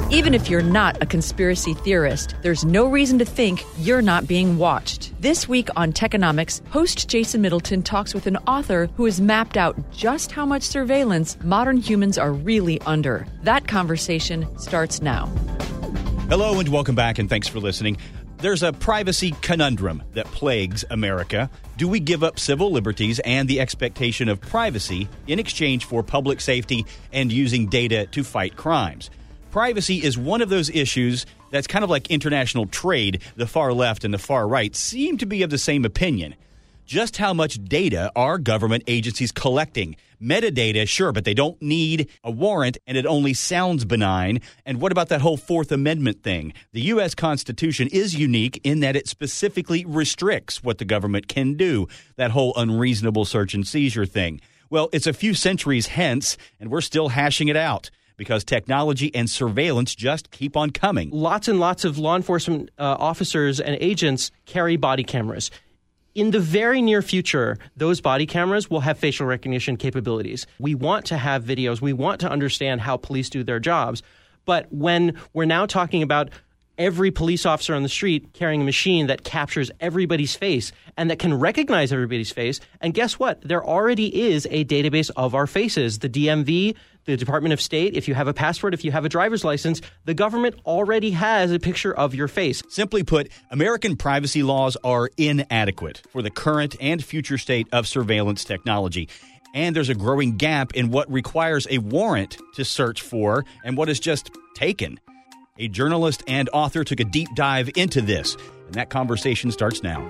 Even if you're not a conspiracy theorist, there's no reason to think you're not being watched. This week on Techonomics, host Jason Middleton talks with an author who has mapped out just how much surveillance modern humans are really under. That conversation starts now. Hello and welcome back, and thanks for listening. There's a privacy conundrum that plagues America. Do we give up civil liberties and the expectation of privacy in exchange for public safety and using data to fight crimes? Privacy is one of those issues that's kind of like international trade. The far left and the far right seem to be of the same opinion. Just how much data are government agencies collecting? Metadata, sure, but they don't need a warrant, and it only sounds benign. And what about that whole Fourth Amendment thing? The U.S. Constitution is unique in that it specifically restricts what the government can do, that whole unreasonable search and seizure thing. Well, it's a few centuries hence, and we're still hashing it out, because technology and surveillance just keep on coming. Lots and lots of law enforcement officers and agents carry body cameras. In the very near future, those body cameras will have facial recognition capabilities. We want to have videos. We want to understand how police do their jobs. But when we're now talking about every police officer on the street carrying a machine that captures everybody's face and that can recognize everybody's face. And guess what? There already is a database of our faces. The DMV, the Department of State, if you have a passport, if you have a driver's license, the government already has a picture of your face. Simply put, American privacy laws are inadequate for the current and future state of surveillance technology. And there's a growing gap in what requires a warrant to search for and what is just taken. A journalist and author took a deep dive into this, and that conversation starts now.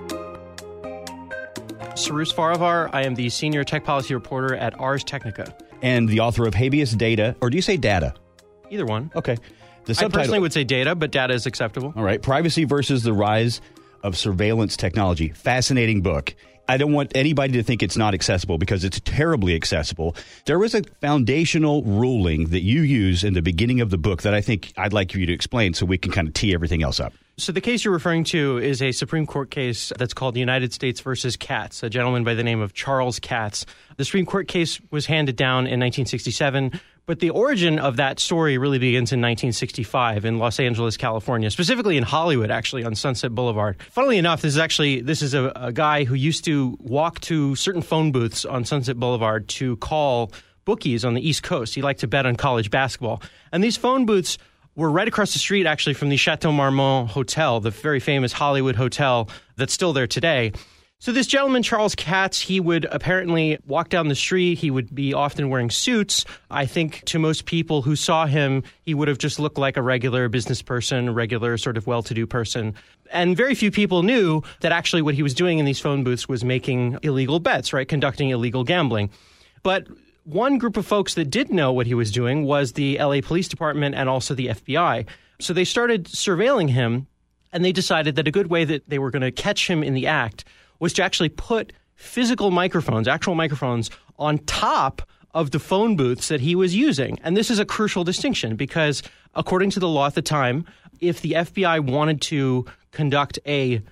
Cyrus Farivar, I am the senior tech policy reporter at Ars Technica. And the author of Habeas Data, or do you say data? Either one. Okay. The I subtitle, personally would say data, but data is acceptable. All right. Privacy versus the Rise of Surveillance Technology. Fascinating book. I don't want anybody to think it's not accessible because it's terribly accessible. There was a foundational ruling that you use in the beginning of the book that I think I'd like you to explain so we can kind of tee everything else up. So the case you're referring to is a Supreme Court case that's called the United States versus Katz, a gentleman by the name of Charles Katz. The Supreme Court case was handed down in 1967, but the origin of that story really begins in 1965 in Los Angeles, California, specifically in Hollywood, actually, on Sunset Boulevard. Funnily enough, this is a guy who used to walk to certain phone booths on Sunset Boulevard to call bookies on the East Coast. He liked to bet on college basketball. And these phone booths were right across the street, actually, from the Chateau Marmont Hotel, the very famous Hollywood hotel that's still there today. So this gentleman, Charles Katz, he would apparently walk down the street. He would be often wearing suits. I think to most people who saw him, he would have just looked like a regular business person, a regular sort of well-to-do person. And very few people knew that actually what he was doing in these phone booths was making illegal bets, right? Conducting illegal gambling. But one group of folks that did know what he was doing was the LA Police Department and also the FBI. So they started surveilling him, and they decided that a good way that they were going to catch him in the act was to actually put physical microphones, actual microphones, on top of the phone booths that he was using. And this is a crucial distinction because according to the law at the time, if the FBI wanted to conduct a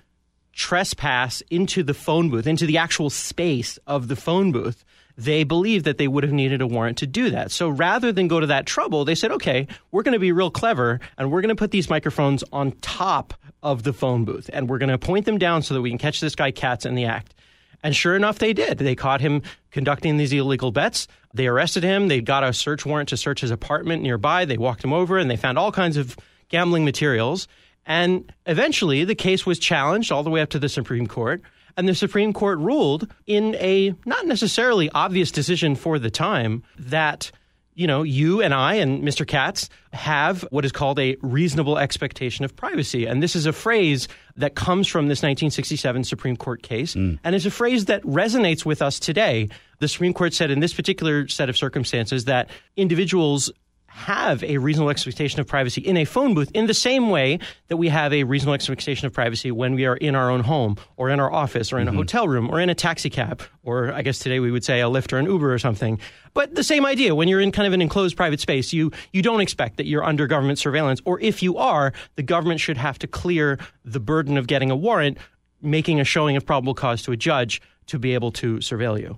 trespass into the phone booth, into the actual space of the phone booth, they believed that they would have needed a warrant to do that. So rather than go to that trouble, they said, okay, we're going to be real clever, and we're going to put these microphones on top of the phone booth, and we're going to point them down so that we can catch this guy Katz in the act. And sure enough, they did. They caught him conducting these illegal bets. They arrested him. They got a search warrant to search his apartment nearby. They walked him over, and they found all kinds of gambling materials. And eventually, the case was challenged all the way up to the Supreme Court. And the Supreme Court ruled in a not necessarily obvious decision for the time that, you know, you and I and Mr. Katz have what is called a reasonable expectation of privacy. And this is a phrase that comes from this 1967 Supreme Court case and is a phrase that resonates with us today. The Supreme Court said in this particular set of circumstances that individuals have a reasonable expectation of privacy in a phone booth in the same way that we have a reasonable expectation of privacy when we are in our own home or in our office or in a hotel room or in a taxi cab, or I guess today we would say a Lyft or an Uber or something. But the same idea, when you're in kind of an enclosed private space, you don't expect that you're under government surveillance, or if you are, the government should have to clear the burden of getting a warrant, making a showing of probable cause to a judge to be able to surveil you.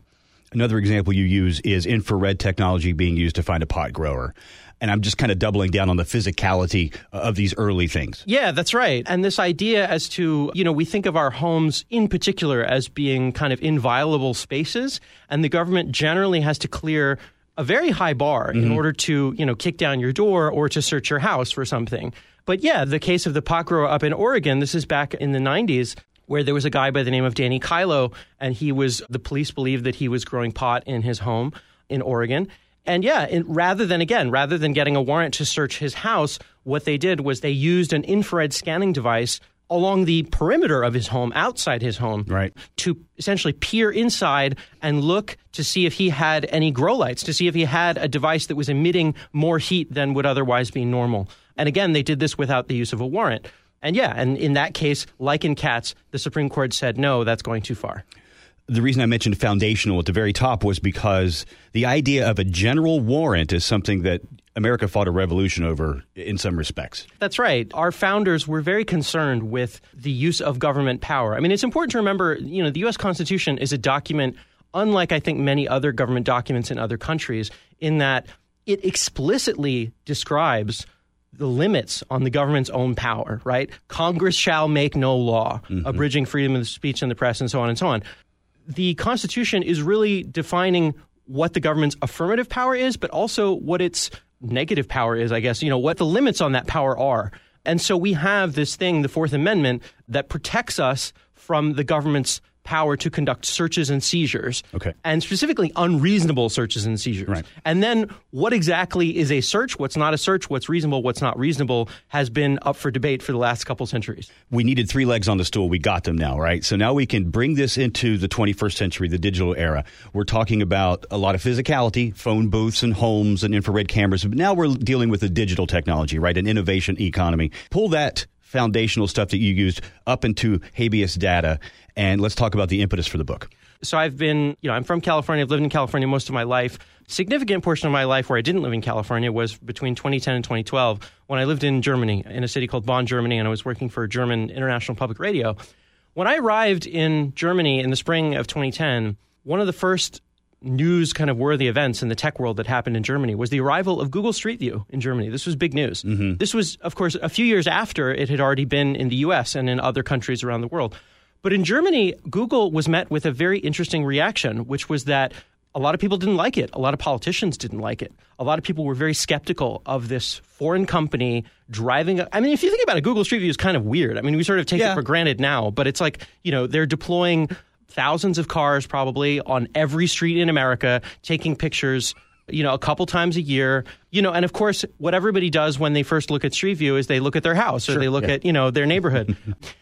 Another example you use is infrared technology being used to find a pot grower. And I'm just kind of doubling down on the physicality of these early things. Yeah, that's right. And this idea as to, we think of our homes in particular as being kind of inviolable spaces, and the government generally has to clear a very high bar in order to, kick down your door or to search your house for something. But yeah, the case of the pot grower up in Oregon, this is back in the 90s, where there was a guy by the name of Danny Kylo, and the police believed that he was growing pot in his home in Oregon. And yeah, rather than getting a warrant to search his house, what they did was they used an infrared scanning device along the perimeter of his home, outside his home, right, to essentially peer inside and look to see if he had any grow lights, to see if he had a device that was emitting more heat than would otherwise be normal. And again, they did this without the use of a warrant. And yeah, and in that case, like in Katz, the Supreme Court said, no, that's going too far. The reason I mentioned foundational at the very top was because the idea of a general warrant is something that America fought a revolution over in some respects. That's right. Our founders were very concerned with the use of government power. I mean, it's important to remember, the U.S. Constitution is a document, unlike I think many other government documents in other countries, in that it explicitly describes the limits on the government's own power, right? Congress shall make no law, abridging freedom of speech and the press, and so on and so on. The Constitution is really defining what the government's affirmative power is, but also what its negative power is, I guess, what the limits on that power are. And so we have this thing, the Fourth Amendment, that protects us from the government's power to conduct searches and seizures, and specifically unreasonable searches and seizures. Right. And then what exactly is a search, what's not a search, what's reasonable, what's not reasonable, has been up for debate for the last couple centuries. We needed three legs on the stool. We got them now, right? So now we can bring this into the 21st century, the digital era. We're talking about a lot of physicality, phone booths and homes and infrared cameras. But now we're dealing with the digital technology, right? An innovation economy. Pull that foundational stuff that you used up into habeas data, and let's talk about the impetus for the book. So I'm from California. I've lived in California most of my life. Significant portion of my life where I didn't live in California was between 2010 and 2012 when I lived in Germany, in a city called Bonn, Germany, and I was working for German International Public Radio. When I arrived in Germany in the spring of 2010, one of the first news kind of worthy events in the tech world that happened in Germany was the arrival of Google Street View in Germany. This was big news. This was, of course, a few years after it had already been in the U.S. and in other countries around the world. But in Germany, Google was met with a very interesting reaction, which was that a lot of people didn't like it. A lot of politicians didn't like it. A lot of people were very skeptical of this foreign company driving. I mean, if you think about it, Google Street View is kind of weird. I mean, we sort of take it for granted now, but it's like, they're deploying thousands of cars probably on every street in America, taking pictures, a couple times a year, and of course, what everybody does when they first look at Street View is they look at their house or they look at, their neighborhood.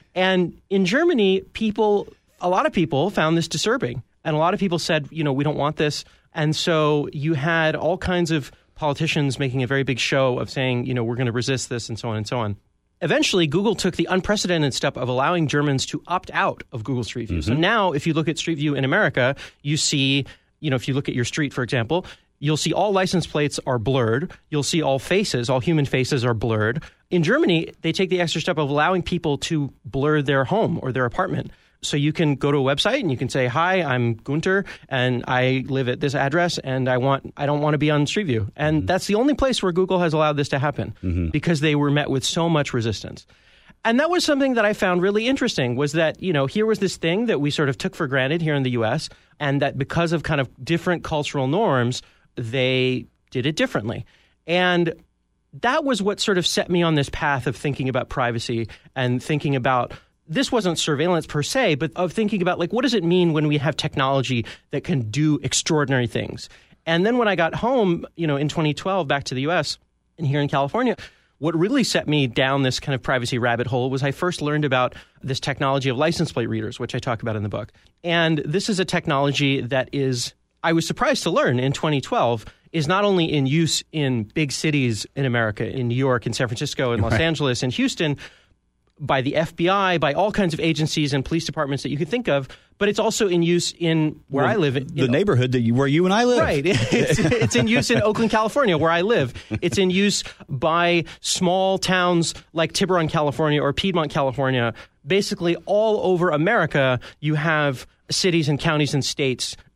And in Germany, a lot of people found this disturbing. And a lot of people said, we don't want this. And so you had all kinds of politicians making a very big show of saying, we're going to resist this and so on and so on. Eventually, Google took the unprecedented step of allowing Germans to opt out of Google Street View. So now, if you look at Street View in America, you see, if you look at your street, for example, you'll see all license plates are blurred. You'll see all human faces are blurred. In Germany, they take the extra step of allowing people to blur their home or their apartment. So you can go to a website and you can say, "Hi, I'm Gunter, and I live at this address, and I don't want to be on Street View." And that's the only place where Google has allowed this to happen because they were met with so much resistance. And that was something that I found really interesting, was that, here was this thing that we sort of took for granted here in the U.S., and that because of kind of different cultural norms, they did it differently. And that was what sort of set me on this path of thinking about privacy and thinking about, this wasn't surveillance per se, but of thinking about, what does it mean when we have technology that can do extraordinary things? And then when I got home, in 2012, back to the U.S. and here in California, what really set me down this kind of privacy rabbit hole was I first learned about this technology of license plate readers, which I talk about in the book. And this is a technology that I was surprised to learn in 2012, is not only in use in big cities in America, in New York, in San Francisco, in Los Angeles, and Houston, by the FBI, by all kinds of agencies and police departments that you could think of, but it's also in use in where I live. The neighborhood where you and I live. Right. It's in use in Oakland, California, where I live. It's in use by small towns like Tiburon, California, or Piedmont, California. Basically, all over America, you have cities and counties and states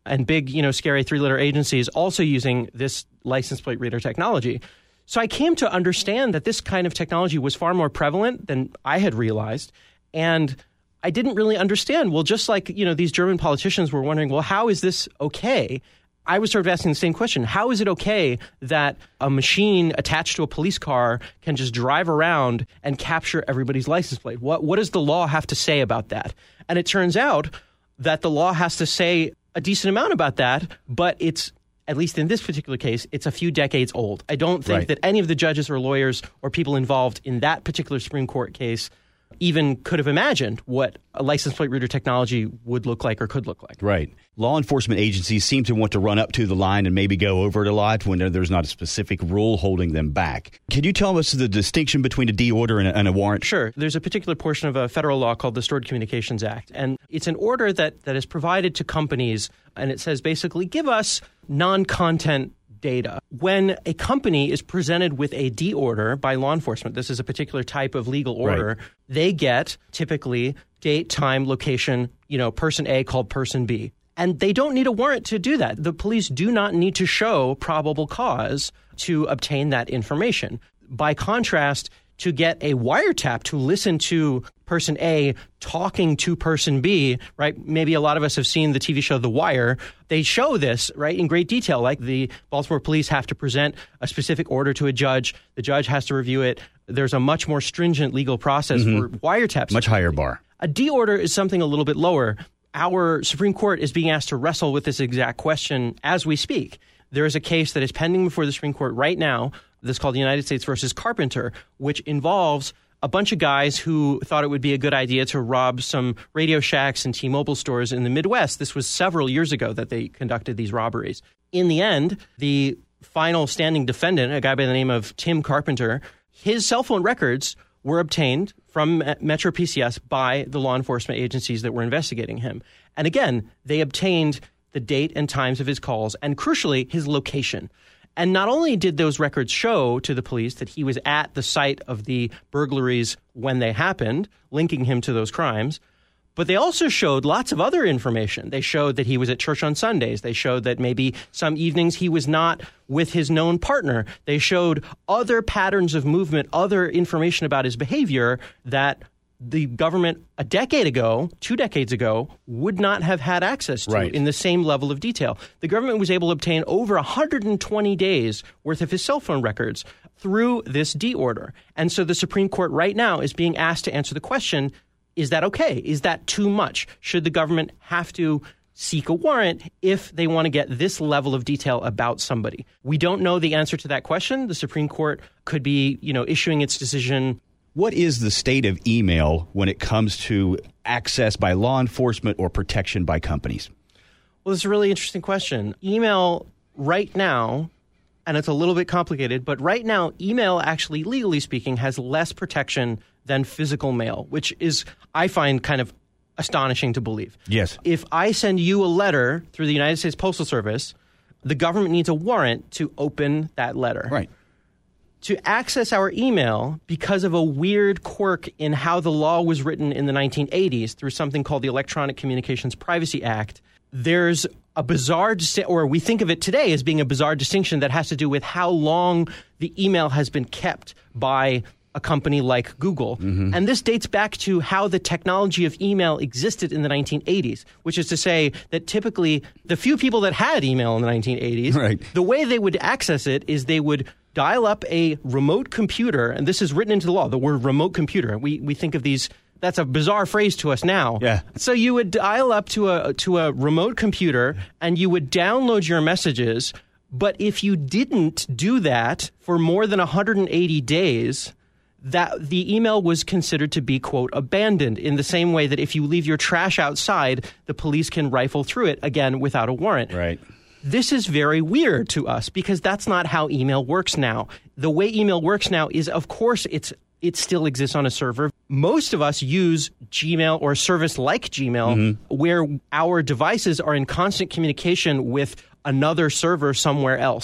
and big, scary three-letter agencies also using this license plate reader technology. So I came to understand that this kind of technology was far more prevalent than I had realized. And I didn't really understand. Well, just like, these German politicians were wondering, well, how is this okay? I was sort of asking the same question. How is it okay that a machine attached to a police car can just drive around and capture everybody's license plate? What does the law have to say about that? And it turns out that the law has to say a decent amount about that, but it's, at least in this particular case, it's a few decades old. I don't think that any of the judges or lawyers or people involved in that particular Supreme Court case even could have imagined what a license plate reader technology would look like or could look like. Right. Law enforcement agencies seem to want to run up to the line and maybe go over it a lot when there's not a specific rule holding them back. Can you tell us the distinction between a D order and a warrant? Sure. There's a particular portion of a federal law called the Stored Communications Act, and it's an order that is provided to companies, and it says basically, give us non-content data. When a company is presented with a D order by law enforcement, this is a particular type of legal order, they get typically date, time, location, person A called person B. And they don't need a warrant to do that. The police do not need to show probable cause to obtain that information. By contrast, to get a wiretap to listen to person A talking to person B, right? Maybe a lot of us have seen the TV show The Wire. They show this, right, in great detail. Like the Baltimore police have to present a specific order to a judge. The judge has to review it. There's a much more stringent legal process for wiretaps. Much higher bar. A D order is something a little bit lower. Our Supreme Court is being asked to wrestle with this exact question as we speak. There is a case that is pending before the Supreme Court right now. This is called the United States versus Carpenter, which involves a bunch of guys who thought it would be a good idea to rob some Radio Shacks and T-Mobile stores in the Midwest. This was several years ago that they conducted these robberies. In the end, the final standing defendant, a guy by the name of Tim Carpenter, his cell phone records were obtained from Metro PCS by the law enforcement agencies that were investigating him. And again, they obtained the date and times of his calls, and crucially, his location. And not only did those records show to the police that he was at the site of the burglaries when they happened, linking him to those crimes, but they also showed lots of other information. They showed that he was at church on Sundays. They showed that maybe some evenings he was not with his known partner. They showed other patterns of movement, other information about his behavior that the government a decade ago, 2 decades ago, would not have had access to in the same level of detail. The government was able to obtain over 120 days worth of his cell phone records through this D order. And so the Supreme Court right now is being asked to answer the question, is that okay? Is that too much? Should the government have to seek a warrant if they want to get this level of detail about somebody? We don't know the answer to that question. The Supreme Court could be, issuing its decision. What is the state of email when it comes to access by law enforcement or protection by companies? Well, it's a really interesting question. Email right now, and it's a little bit complicated, but right now, email actually, legally speaking, has less protection than physical mail, which is, I find, kind of astonishing to believe. Yes. If I send you a letter through the United States Postal Service, the government needs a warrant to open that letter. Right. To access our email, because of a weird quirk in how the law was written in the 1980s through something called the Electronic Communications Privacy Act, there's a bizarre, or we think of it today as being a bizarre distinction that has to do with how long the email has been kept by a company like Google. And this dates back to how the technology of email existed in the 1980s, which is to say that typically the few people that had email in the 1980s, the way they would access it is they would dial up a remote computer, and this is written into the law, the word remote computer. We think of these, that's a bizarre phrase to us now. Yeah. So you would dial up to a remote computer and you would download your messages, but if you didn't do that for more than 180 days, that the email was considered to be, quote, abandoned, in the same way that if you leave your trash outside, the police can rifle through it, again, without a warrant. Right. This is very weird to us because that's not how email works now. The way email works now is, of course, it still exists on a server. Most of us use Gmail or a service like Gmail where our devices are in constant communication with another server somewhere else.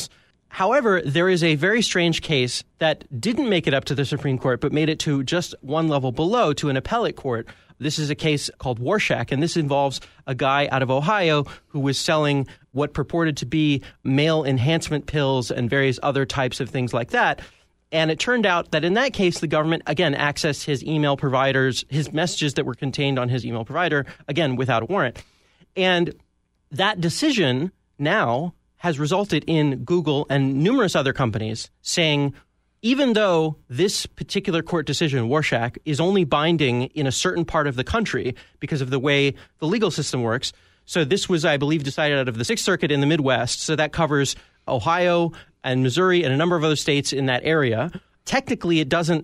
However, there is a very strange case that didn't make it up to the Supreme Court, but made it to just one level below, to an appellate court. This is a case called Warshak, and this involves a guy out of Ohio who was selling what purported to be male enhancement pills and various other types of things like that. And it turned out that in that case, the government, again, accessed his email providers, his messages that were contained on his email provider, again, without a warrant. And that decision now has resulted in Google and numerous other companies saying, even though this particular court decision, Warshak, is only binding in a certain part of the country because of the way the legal system works. So this was, I believe, decided out of the Sixth Circuit in the Midwest. So that covers Ohio and Missouri and a number of other states in that area. Technically, it doesn't,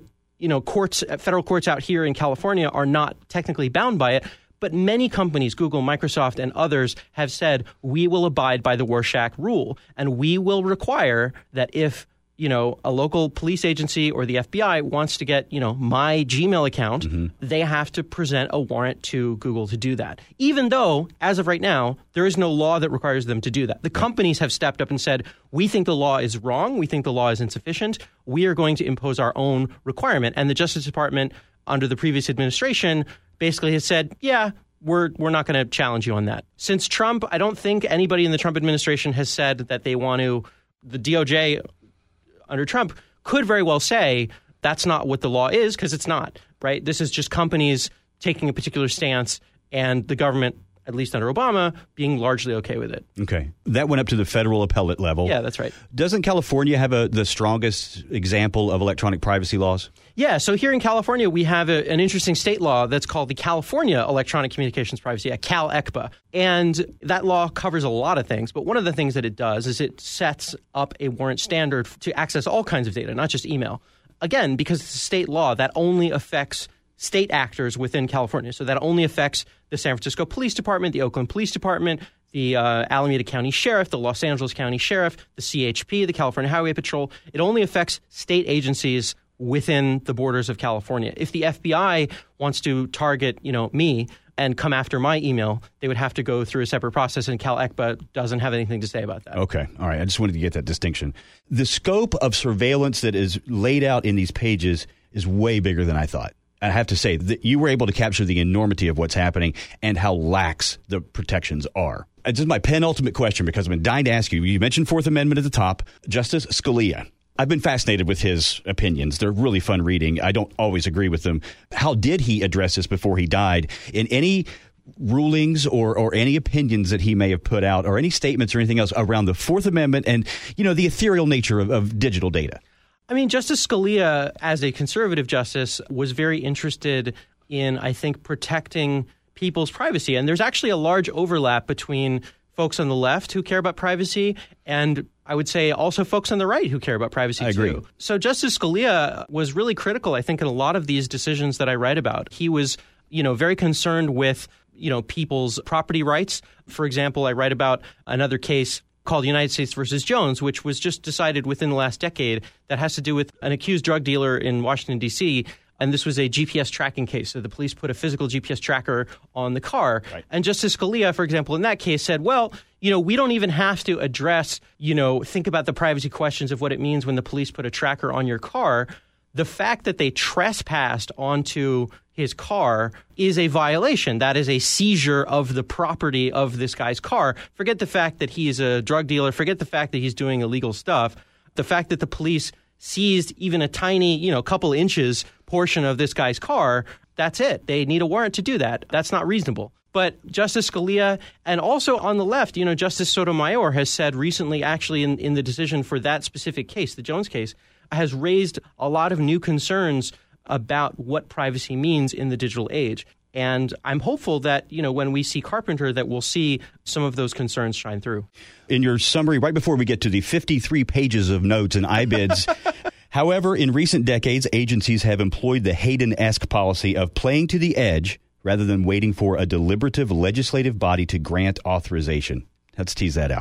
federal courts out here in California are not technically bound by it. But many companies, Google, Microsoft, and others, have said, we will abide by the Warshak rule. And we will require that if a local police agency or the FBI wants to get, my Gmail account, they have to present a warrant to Google to do that. Even though, as of right now, there is no law that requires them to do that. The companies have stepped up and said, we think the law is wrong. We think the law is insufficient. We are going to impose our own requirement. And the Justice Department, under the previous administration, basically has said, yeah, we're not going to challenge you on that. Since Trump, I don't think anybody in the Trump administration has said that they want to, the DOJ under Trump could very well say that's not what the law is, because it's not, right? This is just companies taking a particular stance and the government, at least under Obama, being largely okay with it. Okay. That went up to the federal appellate level. Yeah, that's right. Doesn't California have the strongest example of electronic privacy laws? Yeah, so here in California, we have an interesting state law that's called the California Electronic Communications Privacy Act, CalECPA. And that law covers a lot of things, but one of the things that it does is it sets up a warrant standard to access all kinds of data, not just email. Again, because it's a state law, that only affects state actors within California. So that only affects the San Francisco Police Department, the Oakland Police Department, the Alameda County Sheriff, the Los Angeles County Sheriff, the CHP, the California Highway Patrol. It only affects state agencies within the borders of California. If the FBI wants to target, me and come after my email, they would have to go through a separate process, and CalECPA doesn't have anything to say about that. Okay. All right. I just wanted to get that distinction. The scope of surveillance that is laid out in these pages is way bigger than I thought. I have to say that you were able to capture the enormity of what's happening and how lax the protections are. This is my penultimate question, because I've been dying to ask you. You mentioned Fourth Amendment at the top. Justice Scalia. I've been fascinated with his opinions. They're really fun reading. I don't always agree with them. How did he address this before he died? In any rulings or any opinions that he may have put out, or any statements or anything else around the Fourth Amendment and, the ethereal nature of digital data? I mean, Justice Scalia, as a conservative justice, was very interested in, I think, protecting people's privacy. And there's actually a large overlap between folks on the left who care about privacy and, I would say, also folks on the right who care about privacy, I agree. too. So Justice Scalia was really critical, I think, in a lot of these decisions that I write about. He was, very concerned with, people's property rights. For example, I write about another case called United States versus Jones, which was just decided within the last decade, that has to do with an accused drug dealer in Washington, D.C., and this was a GPS tracking case. So the police put a physical GPS tracker on the car. Right. And Justice Scalia, for example, in that case said, well, we don't even have to address, think about the privacy questions of what it means when the police put a tracker on your car. The fact that they trespassed onto his car is a violation. That is a seizure of the property of this guy's car. Forget the fact that he's a drug dealer. Forget the fact that he's doing illegal stuff. The fact that the police seized even a tiny, couple inches portion of this guy's car, that's it. They need a warrant to do that. That's not reasonable. But Justice Scalia, and also on the left, Justice Sotomayor has said recently, actually in the decision for that specific case, the Jones case, has raised a lot of new concerns about what privacy means in the digital age. And I'm hopeful that, when we see Carpenter, that we'll see some of those concerns shine through. In your summary, right before we get to the 53 pages of notes and IBIDs, however, in recent decades, agencies have employed the Hayden-esque policy of playing to the edge rather than waiting for a deliberative legislative body to grant authorization. Let's tease that out.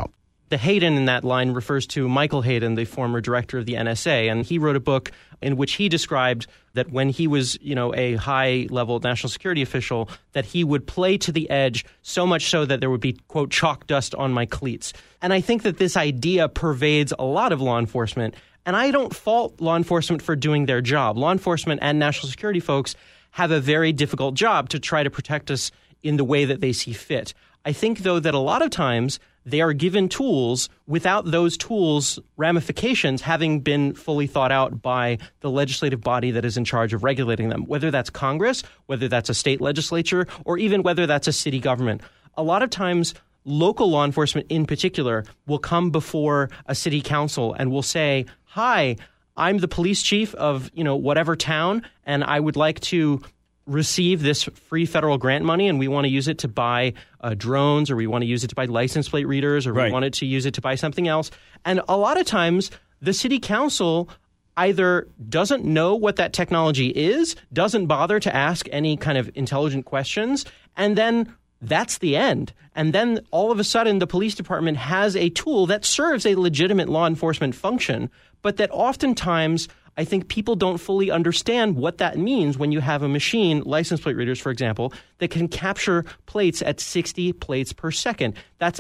The Hayden in that line refers to Michael Hayden, the former director of the NSA, and he wrote a book in which he described that when he was, a high-level national security official, that he would play to the edge so much so that there would be, quote, chalk dust on my cleats. And I think that this idea pervades a lot of law enforcement, and I don't fault law enforcement for doing their job. Law enforcement and national security folks have a very difficult job to try to protect us in the way that they see fit. I think, though, that a lot of times they are given tools without those tools' ramifications having been fully thought out by the legislative body that is in charge of regulating them, whether that's Congress, whether that's a state legislature, or even whether that's a city government. A lot of times, local law enforcement in particular will come before a city council and will say, hi, I'm the police chief of, whatever town, and I would like to receive this free federal grant money, and we want to use it to buy drones, or we want to use it to buy license plate readers, or we wanted to use it to buy something else. And a lot of times the city council either doesn't know what that technology is, doesn't bother to ask any kind of intelligent questions, and then that's the end. And then all of a sudden the police department has a tool that serves a legitimate law enforcement function, but that oftentimes I think people don't fully understand what that means when you have a machine, license plate readers, for example, that can capture plates at 60 plates per second. That's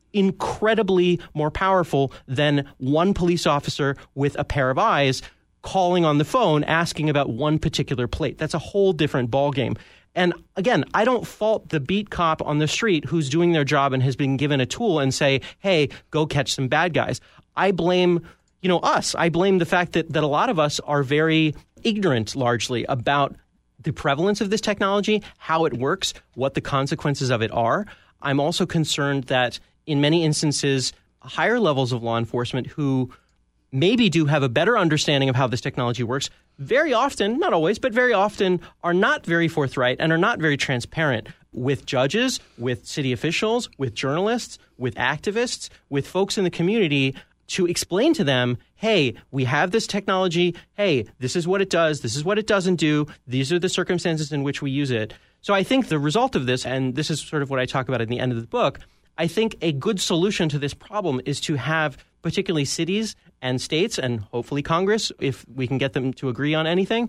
incredibly more powerful than one police officer with a pair of eyes calling on the phone asking about one particular plate. That's a whole different ballgame. And again, I don't fault the beat cop on the street who's doing their job and has been given a tool and say, hey, go catch some bad guys. I blame us. I blame the fact that a lot of us are very ignorant largely about the prevalence of this technology, how it works, what the consequences of it are. I'm also concerned that in many instances, higher levels of law enforcement who maybe do have a better understanding of how this technology works, very often, not always, but very often are not very forthright and are not very transparent with judges, with city officials, with journalists, with activists, with folks in the community to explain to them, hey, we have this technology. Hey, this is what it does. This is what it doesn't do. These are the circumstances in which we use it. So I think the result of this, and this is sort of what I talk about at the end of the book, I think a good solution to this problem is to have particularly cities and states and hopefully Congress, if we can get them to agree on anything,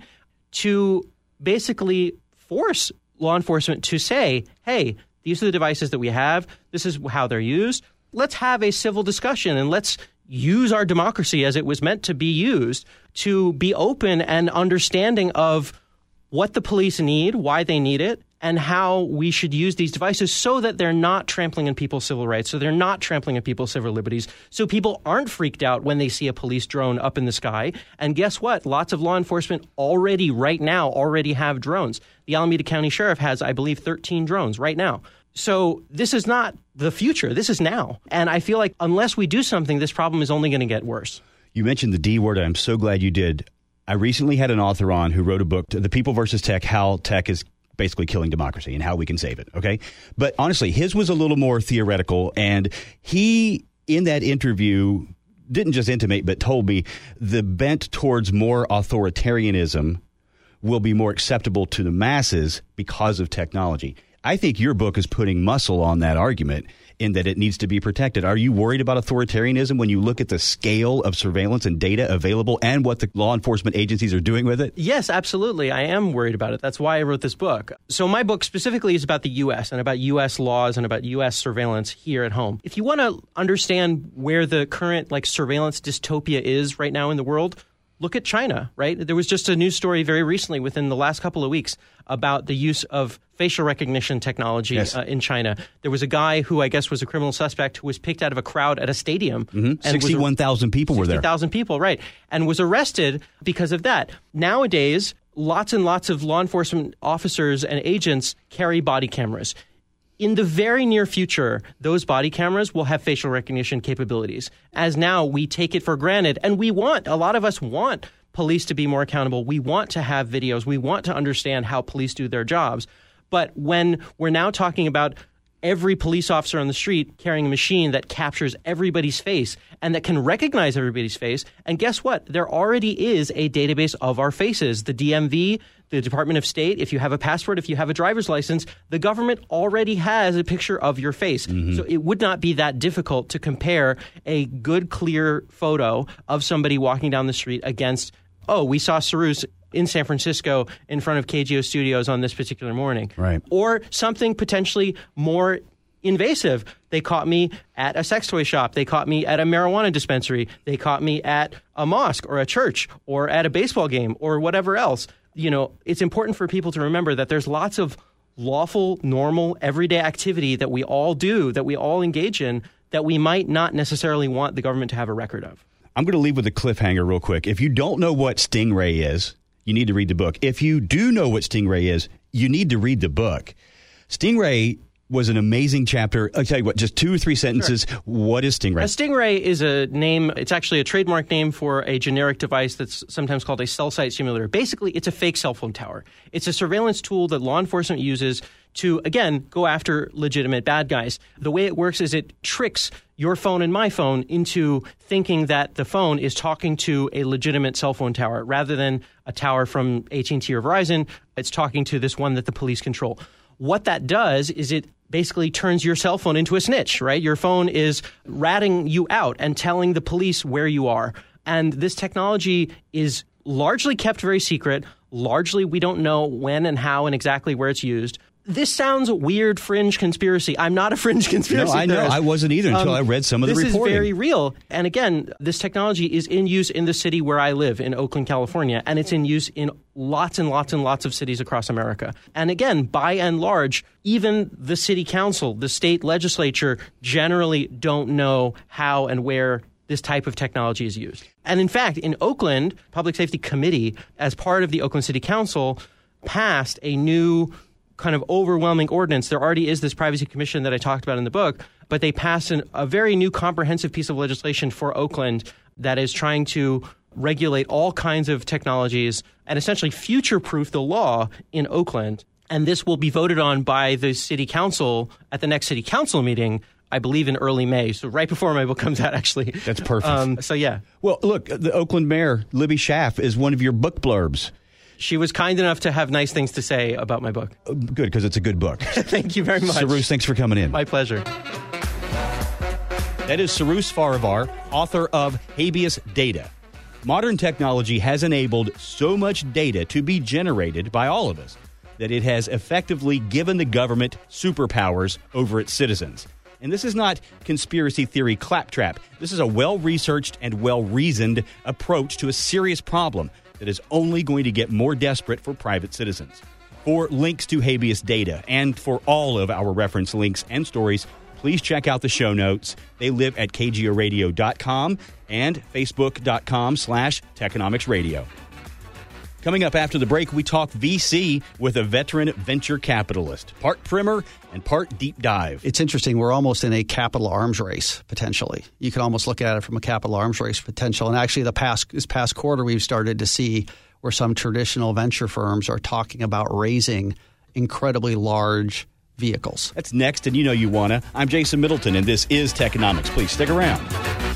to basically force law enforcement to say, hey, these are the devices that we have. This is how they're used. Let's have a civil discussion and let's use our democracy as it was meant to be used to be open and understanding of what the police need, why they need it, and how we should use these devices so that they're not trampling on people's civil rights, so they're not trampling on people's civil liberties, so people aren't freaked out when they see a police drone up in the sky. And guess what? Lots of law enforcement right now have drones. The Alameda County Sheriff has, I believe, 13 drones right now. So this is not the future. This is now. And I feel like unless we do something, this problem is only going to get worse. You mentioned the D word. I'm so glad you did. I recently had an author on who wrote a book, The People versus Tech, How Tech is basically killing democracy and how we can save it. Okay. But honestly, his was a little more theoretical. And he, in that interview, didn't just intimate, but told me the bent towards more authoritarianism will be more acceptable to the masses because of technology. I think your book is putting muscle on that argument in that it needs to be protected. Are you worried about authoritarianism when you look at the scale of surveillance and data available and what the law enforcement agencies are doing with it? Yes, absolutely. I am worried about it. That's why I wrote this book. So my book specifically is about the U.S. and about U.S. laws and about U.S. surveillance here at home. If you want to understand where the current surveillance dystopia is right now in the world, look at China, right? There was just a news story very recently within the last couple of weeks about the use of facial recognition technology in China. There was a guy who I guess was a criminal suspect who was picked out of a crowd at a stadium. Mm-hmm. 61,000 people were there. 60,000 people, right. And was arrested because of that. Nowadays, lots and lots of law enforcement officers and agents carry body cameras. In the very near future, those body cameras will have facial recognition capabilities. As now, we take it for granted, and a lot of us want police to be more accountable. We want to have videos. We want to understand how police do their jobs. But when we're now talking about every police officer on the street carrying a machine that captures everybody's face and that can recognize everybody's face. And guess what? There already is a database of our faces. The DMV, the Department of State, if you have a passport, if you have a driver's license, the government already has a picture of your face. So it would not be that difficult to compare a good, clear photo of somebody walking down the street against, oh, we saw Cyrus in San Francisco in front of KGO Studios on this particular morning. Right. Or something potentially more invasive. They caught me at a sex toy shop. They caught me at a marijuana dispensary. They caught me at a mosque or a church or at a baseball game or whatever else. You know, it's important for people to remember that there's lots of lawful, normal, everyday activity that we all do, that we all engage in, that we might not necessarily want the government to have a record of. I'm going to leave with a cliffhanger real quick. If you don't know what Stingray is, you need to read the book. If you do know what Stingray is, you need to read the book. Stingray was an amazing chapter. I'll tell you what, just 2 or 3 sentences. Sure. What is Stingray? A Stingray is a name. It's actually a trademark name for a generic device that's sometimes called a cell site simulator. Basically, it's a fake cell phone tower. It's a surveillance tool that law enforcement uses to, again, go after legitimate bad guys. The way it works is it tricks your phone and my phone into thinking that the phone is talking to a legitimate cell phone tower rather than a tower from AT&T or Verizon. It's talking to this one that the police control. What that does is it basically turns your cell phone into a snitch, right? Your phone is ratting you out and telling the police where you are. And this technology is largely kept very secret. Largely, we don't know when and how and exactly where it's used. This sounds weird, fringe conspiracy. I'm not a fringe conspiracy theorist. No, I know. I wasn't either until I read some of the reporting. This is very real. And again, this technology is in use in the city where I live, in Oakland, California, and it's in use in lots and lots and lots of cities across America. And again, by and large, even the city council, the state legislature generally don't know how and where this type of technology is used. And in fact, in Oakland, Public Safety Committee, as part of the Oakland City Council, passed a new kind of overwhelming ordinance. There already is this privacy commission that I talked about in the book, but they passed a very new comprehensive piece of legislation for Oakland that is trying to regulate all kinds of technologies and essentially future-proof the law in Oakland. And this will be voted on by the city council at the next city council meeting, I believe in early May. So right before my book comes out, actually. That's perfect. So yeah. Well, look, the Oakland mayor, Libby Schaaf, is one of your book blurbs. She was kind enough to have nice things to say about my book. Good, because it's a good book. Thank you very much. Cyrus, thanks for coming in. My pleasure. That is Cyrus Farivar, author of Habeas Data. Modern technology has enabled so much data to be generated by all of us that it has effectively given the government superpowers over its citizens. And this is not conspiracy theory claptrap. This is a well-researched and well-reasoned approach to a serious problem that is only going to get more desperate for private citizens. For links to Habeas Data and for all of our reference links and stories, please check out the show notes. They live at kgoradio.com and facebook.com/Techonomics Coming up after the break, we talk VC with a veteran venture capitalist. Part primer and part deep dive. It's interesting. We're almost in a capital arms race, potentially. You can almost look at it from a capital arms race potential. And actually, this past quarter, we've started to see where some traditional venture firms are talking about raising incredibly large vehicles. That's next, and you know you want to. I'm Jason Middleton, and this is Techonomics. Please stick around.